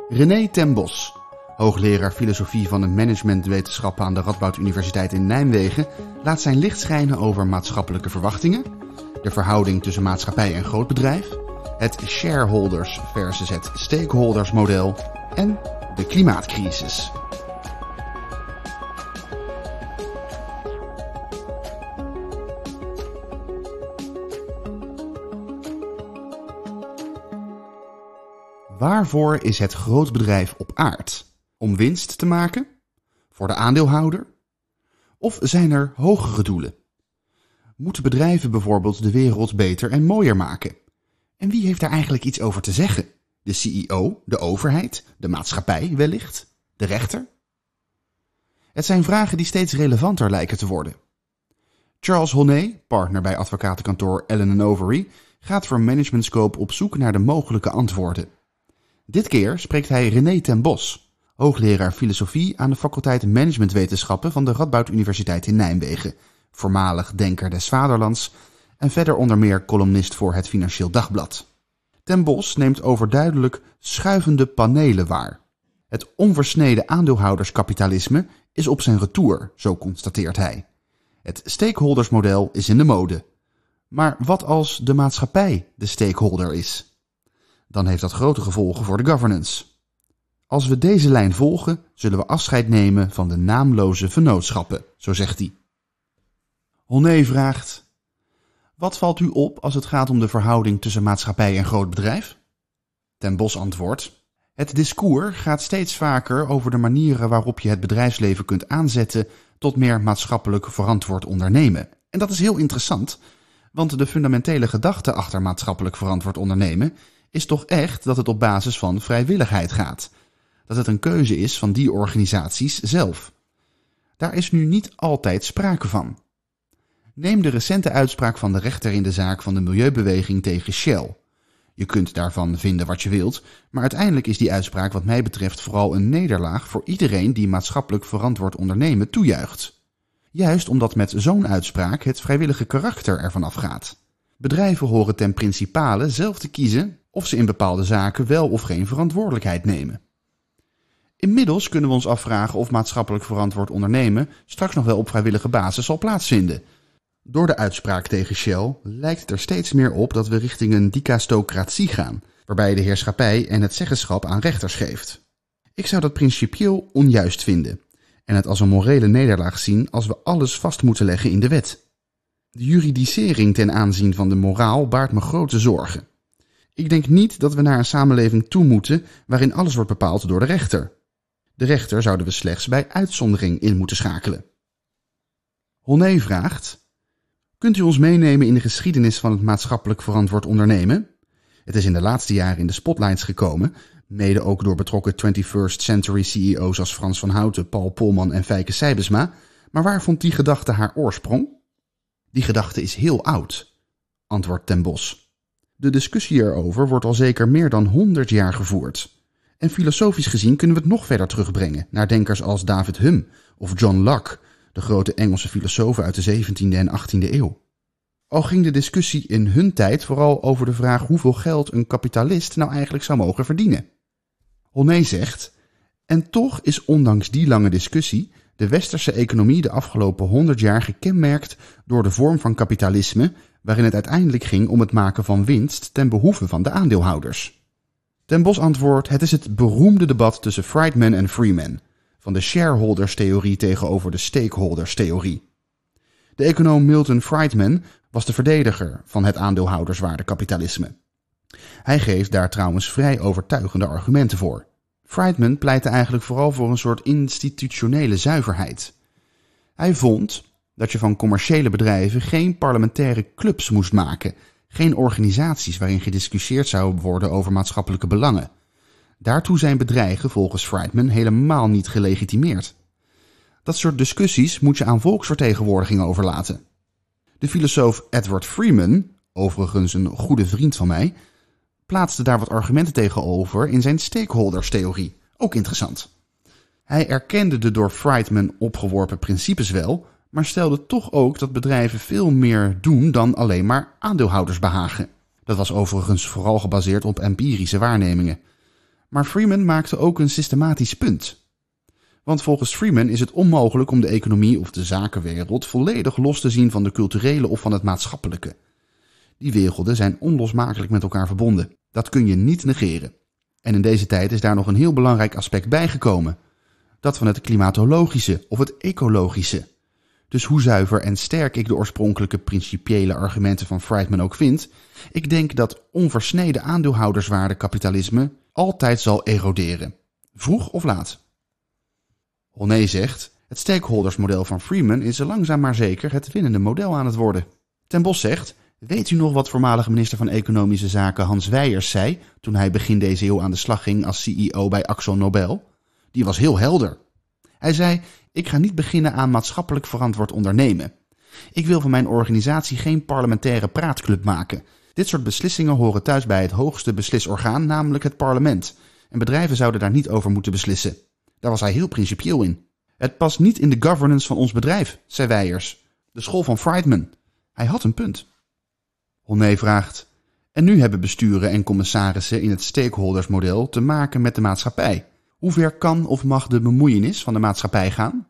René ten Bos, hoogleraar filosofie van de managementwetenschappen aan de Radboud Universiteit in Nijmegen, laat zijn licht schijnen over maatschappelijke verwachtingen, de verhouding tussen maatschappij en grootbedrijf, het shareholders versus het stakeholders model en de klimaatcrisis. Waarvoor is het grootbedrijf op aard? Om winst te maken? Voor de aandeelhouder? Of zijn er hogere doelen? Moeten bedrijven bijvoorbeeld de wereld beter en mooier maken? En wie heeft daar eigenlijk iets over te zeggen? De CEO, de overheid, de maatschappij wellicht, de rechter? Het zijn vragen die steeds relevanter lijken te worden. Charles Honnet, partner bij advocatenkantoor Allen & Overy, gaat voor Management Scope op zoek naar de mogelijke antwoorden. Dit keer spreekt hij René ten Bos, hoogleraar filosofie aan de faculteit Managementwetenschappen van de Radboud Universiteit in Nijmegen, voormalig denker des vaderlands en verder onder meer columnist voor het Financieel Dagblad. Ten Bos neemt overduidelijk schuivende panelen waar. Het onversneden aandeelhouderskapitalisme is op zijn retour, zo constateert hij. Het stakeholdersmodel is in de mode. Maar wat als de maatschappij de stakeholder is? Dan heeft dat grote gevolgen voor de governance. Als we deze lijn volgen, zullen we afscheid nemen van de naamloze vennootschappen, zo zegt hij. Honnet vraagt: wat valt u op als het gaat om de verhouding tussen maatschappij en groot bedrijf? Ten Bos antwoordt: het discours gaat steeds vaker over de manieren waarop je het bedrijfsleven kunt aanzetten tot meer maatschappelijk verantwoord ondernemen. En dat is heel interessant, want de fundamentele gedachte achter maatschappelijk verantwoord ondernemen is toch echt dat het op basis van vrijwilligheid gaat. Dat het een keuze is van die organisaties zelf. Daar is nu niet altijd sprake van. Neem de recente uitspraak van de rechter in de zaak van de milieubeweging tegen Shell. Je kunt daarvan vinden wat je wilt, maar uiteindelijk is die uitspraak wat mij betreft vooral een nederlaag voor iedereen die maatschappelijk verantwoord ondernemen toejuicht. Juist omdat met zo'n uitspraak het vrijwillige karakter ervan afgaat. Bedrijven horen ten principale zelf te kiezen of ze in bepaalde zaken wel of geen verantwoordelijkheid nemen. Inmiddels kunnen we ons afvragen of maatschappelijk verantwoord ondernemen straks nog wel op vrijwillige basis zal plaatsvinden. Door de uitspraak tegen Shell lijkt het er steeds meer op dat we richting een dicastocratie gaan, waarbij de heerschappij en het zeggenschap aan rechters geeft. Ik zou dat principieel onjuist vinden en het als een morele nederlaag zien als we alles vast moeten leggen in de wet. De juridisering ten aanzien van de moraal baart me grote zorgen. Ik denk niet dat we naar een samenleving toe moeten waarin alles wordt bepaald door de rechter. De rechter zouden we slechts bij uitzondering in moeten schakelen. Honnet vraagt: kunt u ons meenemen in de geschiedenis van het maatschappelijk verantwoord ondernemen? Het is in de laatste jaren in de spotlights gekomen, mede ook door betrokken 21st Century CEO's als Frans van Houten, Paul Polman en Fijke Sijbesma, maar waar vond die gedachte haar oorsprong? Die gedachte is heel oud, antwoordt Ten Bos. De discussie erover wordt al zeker meer dan 100 jaar gevoerd. En filosofisch gezien kunnen we het nog verder terugbrengen naar denkers als David Hume of John Locke, de grote Engelse filosofen uit de 17e en 18e eeuw. Al ging de discussie in hun tijd vooral over de vraag hoeveel geld een kapitalist nou eigenlijk zou mogen verdienen. Honnet zegt: en toch is ondanks die lange discussie de westerse economie de afgelopen 100 jaar gekenmerkt door de vorm van kapitalisme, waarin het uiteindelijk ging om het maken van winst ten behoeve van de aandeelhouders. Ten Bos antwoordt: het is het beroemde debat tussen Friedman en Freeman, van de shareholders-theorie tegenover de stakeholders-theorie. De econoom Milton Friedman was de verdediger van het aandeelhouderswaardekapitalisme. Hij geeft daar trouwens vrij overtuigende argumenten voor. Friedman pleitte eigenlijk vooral voor een soort institutionele zuiverheid. Hij vond dat je van commerciële bedrijven geen parlementaire clubs moest maken, geen organisaties waarin gediscussieerd zou worden over maatschappelijke belangen. Daartoe zijn bedreigen volgens Friedman helemaal niet gelegitimeerd. Dat soort discussies moet je aan volksvertegenwoordiging overlaten. De filosoof Edward Freeman, overigens een goede vriend van mij, plaatste daar wat argumenten tegenover in zijn stakeholderstheorie. Ook interessant. Hij erkende de door Friedman opgeworpen principes wel, maar stelde toch ook dat bedrijven veel meer doen dan alleen maar aandeelhouders behagen. Dat was overigens vooral gebaseerd op empirische waarnemingen. Maar Freeman maakte ook een systematisch punt. Want volgens Freeman is het onmogelijk om de economie of de zakenwereld volledig los te zien van de culturele of van het maatschappelijke. Die werelden zijn onlosmakelijk met elkaar verbonden. Dat kun je niet negeren. En in deze tijd is daar nog een heel belangrijk aspect bijgekomen. Dat van het klimatologische of het ecologische. Dus hoe zuiver en sterk ik de oorspronkelijke principiële argumenten van Friedman ook vind, ik denk dat onversneden aandeelhouderswaardekapitalisme altijd zal eroderen. Vroeg of laat. Honné zegt, het stakeholdersmodel van Freeman is langzaam maar zeker het winnende model aan het worden. Ten Bos zegt, weet u nog wat voormalige minister van Economische Zaken Hans Wijers zei toen hij begin deze eeuw aan de slag ging als CEO bij AkzoNobel? Die was heel helder. Hij zei, ik ga niet beginnen aan maatschappelijk verantwoord ondernemen. Ik wil van mijn organisatie geen parlementaire praatclub maken. Dit soort beslissingen horen thuis bij het hoogste beslisorgaan, namelijk het parlement. En bedrijven zouden daar niet over moeten beslissen. Daar was hij heel principieel in. Het past niet in de governance van ons bedrijf, zei Wijers. De school van Friedman. Hij had een punt. Honné vraagt, en nu hebben besturen en commissarissen in het stakeholdersmodel te maken met de maatschappij. Hoe ver kan of mag de bemoeienis van de maatschappij gaan?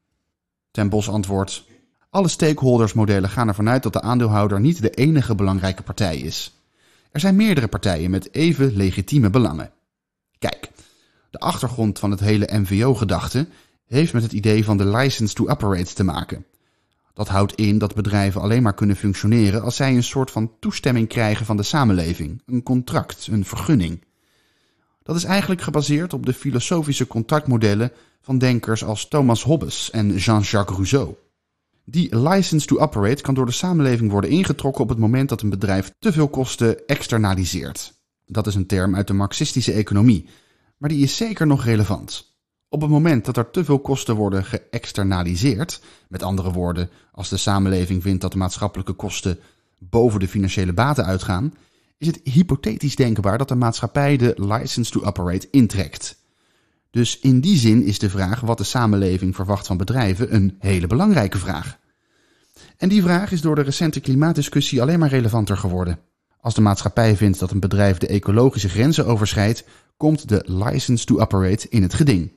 Ten Bos antwoordt, alle stakeholdersmodellen gaan ervan uit dat de aandeelhouder niet de enige belangrijke partij is. Er zijn meerdere partijen met even legitieme belangen. Kijk, de achtergrond van het hele MVO-gedachte heeft met het idee van de license to operate te maken. Dat houdt in dat bedrijven alleen maar kunnen functioneren als zij een soort van toestemming krijgen van de samenleving, een contract, een vergunning. Dat is eigenlijk gebaseerd op de filosofische contractmodellen van denkers als Thomas Hobbes en Jean-Jacques Rousseau. Die license to operate kan door de samenleving worden ingetrokken op het moment dat een bedrijf te veel kosten externaliseert. Dat is een term uit de marxistische economie, maar die is zeker nog relevant. Op het moment dat er te veel kosten worden geëxternaliseerd, met andere woorden, als de samenleving vindt dat de maatschappelijke kosten boven de financiële baten uitgaan, is het hypothetisch denkbaar dat de maatschappij de license to operate intrekt. Dus in die zin is de vraag wat de samenleving verwacht van bedrijven een hele belangrijke vraag. En die vraag is door de recente klimaatdiscussie alleen maar relevanter geworden. Als de maatschappij vindt dat een bedrijf de ecologische grenzen overschrijdt, komt de license to operate in het geding.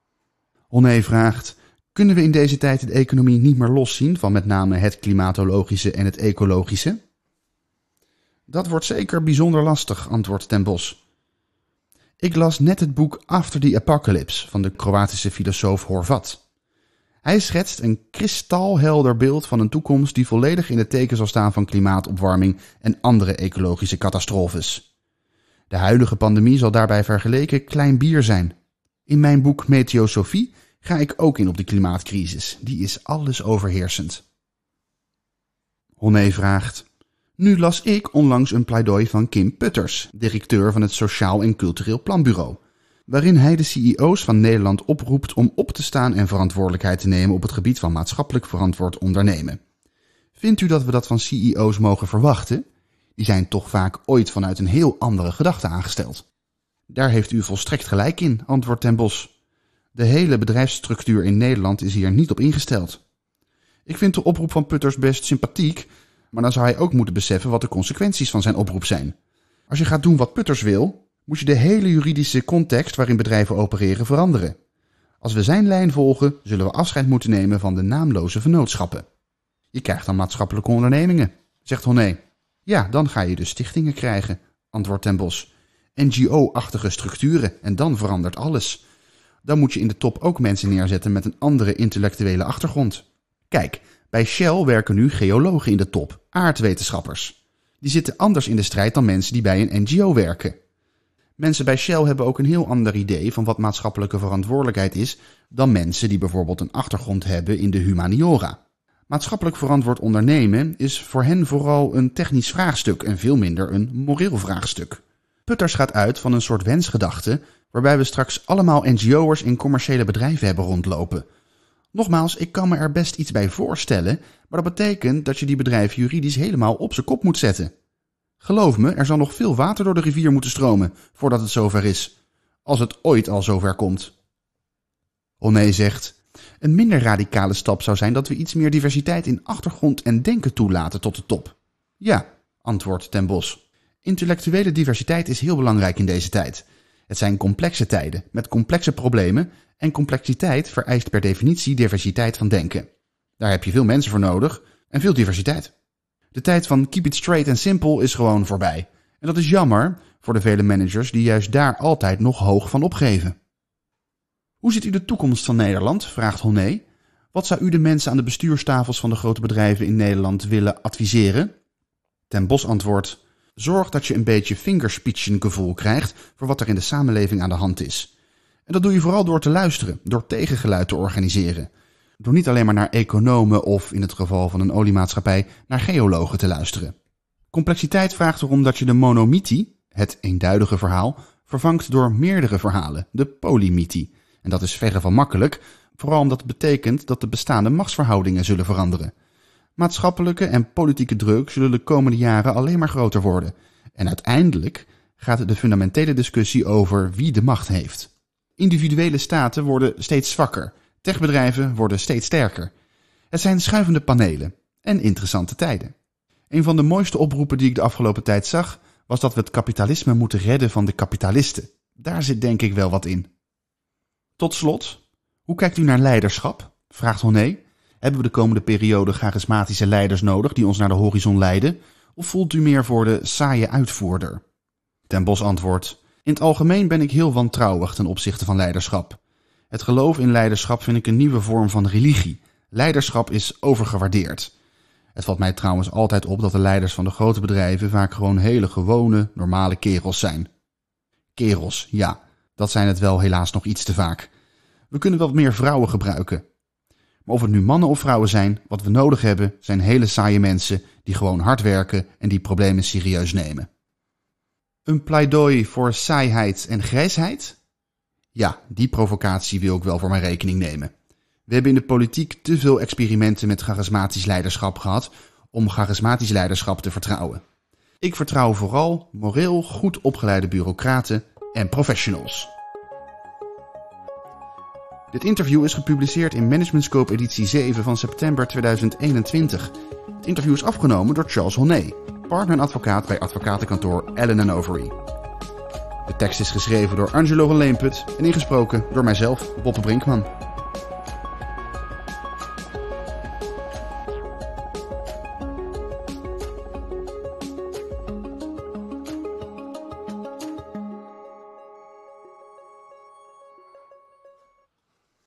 Honné vraagt, kunnen we in deze tijd de economie niet meer loszien van met name het klimatologische en het ecologische? Dat wordt zeker bijzonder lastig, antwoordt Ten Bos. Ik las net het boek After the Apocalypse van de Kroatische filosoof Horvat. Hij schetst een kristalhelder beeld van een toekomst die volledig in het teken zal staan van klimaatopwarming en andere ecologische catastrofes. De huidige pandemie zal daarbij vergeleken klein bier zijn. In mijn boek Meteosofie ga ik ook in op de klimaatcrisis. Die is alles overheersend. Honné vraagt, nu las ik onlangs een pleidooi van Kim Putters, directeur van het Sociaal en Cultureel Planbureau, waarin hij de CEO's van Nederland oproept om op te staan en verantwoordelijkheid te nemen op het gebied van maatschappelijk verantwoord ondernemen. Vindt u dat we dat van CEO's mogen verwachten? Die zijn toch vaak ooit vanuit een heel andere gedachte aangesteld. Daar heeft u volstrekt gelijk in, antwoordt Ten Bos. De hele bedrijfsstructuur in Nederland is hier niet op ingesteld. Ik vind de oproep van Putters best sympathiek, maar dan zou hij ook moeten beseffen wat de consequenties van zijn oproep zijn. Als je gaat doen wat Putters wil, moet je de hele juridische context waarin bedrijven opereren veranderen. Als we zijn lijn volgen, zullen we afscheid moeten nemen van de naamloze vennootschappen. Je krijgt dan maatschappelijke ondernemingen, zegt Honné. Ja, dan ga je dus stichtingen krijgen, antwoordt Ten Bos. NGO-achtige structuren en dan verandert alles. Dan moet je in de top ook mensen neerzetten met een andere intellectuele achtergrond. Kijk, bij Shell werken nu geologen in de top, aardwetenschappers. Die zitten anders in de strijd dan mensen die bij een NGO werken. Mensen bij Shell hebben ook een heel ander idee van wat maatschappelijke verantwoordelijkheid is dan mensen die bijvoorbeeld een achtergrond hebben in de humaniora. Maatschappelijk verantwoord ondernemen is voor hen vooral een technisch vraagstuk en veel minder een moreel vraagstuk. Putters gaat uit van een soort wensgedachte waarbij we straks allemaal NGO'ers in commerciële bedrijven hebben rondlopen. Nogmaals, ik kan me er best iets bij voorstellen, maar dat betekent dat je die bedrijven juridisch helemaal op zijn kop moet zetten. Geloof me, er zal nog veel water door de rivier moeten stromen voordat het zover is. Als het ooit al zover komt. Honné zegt, een minder radicale stap zou zijn dat we iets meer diversiteit in achtergrond en denken toelaten tot de top. Ja, antwoordt Ten Bos. Intellectuele diversiteit is heel belangrijk in deze tijd. Het zijn complexe tijden met complexe problemen en complexiteit vereist per definitie diversiteit van denken. Daar heb je veel mensen voor nodig en veel diversiteit. De tijd van keep it straight en simple is gewoon voorbij. En dat is jammer voor de vele managers die juist daar altijd nog hoog van opgeven. Hoe ziet u de toekomst van Nederland? Vraagt Honné. Wat zou u de mensen aan de bestuurstafels van de grote bedrijven in Nederland willen adviseren? Ten Bos antwoordt: zorg dat je een beetje fingerspitzengevoel krijgt voor wat er in de samenleving aan de hand is. En dat doe je vooral door te luisteren, door tegengeluid te organiseren. Door niet alleen maar naar economen of, in het geval van een oliemaatschappij, naar geologen te luisteren. Complexiteit vraagt erom dat je de monomythie, het eenduidige verhaal, vervangt door meerdere verhalen, de polymythie. En dat is verre van makkelijk, vooral omdat het betekent dat de bestaande machtsverhoudingen zullen veranderen. Maatschappelijke en politieke druk zullen de komende jaren alleen maar groter worden. En uiteindelijk gaat de fundamentele discussie over wie de macht heeft. Individuele staten worden steeds zwakker. Techbedrijven worden steeds sterker. Het zijn schuivende panelen en interessante tijden. Een van de mooiste oproepen die ik de afgelopen tijd zag, was dat we het kapitalisme moeten redden van de kapitalisten. Daar zit denk ik wel wat in. Tot slot, hoe kijkt u naar leiderschap? Vraagt Honné. Hebben we de komende periode charismatische leiders nodig die ons naar de horizon leiden? Of voelt u meer voor de saaie uitvoerder? Ten Bos antwoordt: in het algemeen ben ik heel wantrouwig ten opzichte van leiderschap. Het geloof in leiderschap vind ik een nieuwe vorm van religie. Leiderschap is overgewaardeerd. Het valt mij trouwens altijd op dat de leiders van de grote bedrijven vaak gewoon hele gewone, normale kerels zijn. Kerels, ja, dat zijn het wel helaas nog iets te vaak. We kunnen wat meer vrouwen gebruiken. Maar of het nu mannen of vrouwen zijn, wat we nodig hebben zijn hele saaie mensen die gewoon hard werken en die problemen serieus nemen. Een pleidooi voor saaiheid en grijsheid? Ja, die provocatie wil ik wel voor mijn rekening nemen. We hebben in de politiek te veel experimenten met charismatisch leiderschap gehad om charismatisch leiderschap te vertrouwen. Ik vertrouw vooral moreel goed opgeleide bureaucraten en professionals. Dit interview is gepubliceerd in Management Scope editie 7 van september 2021. Het interview is afgenomen door Charles Honné, partner en advocaat bij advocatenkantoor Allen & Overy. De tekst is geschreven door Angelo van Leemput en ingesproken door mijzelf, Boppe Brinkman.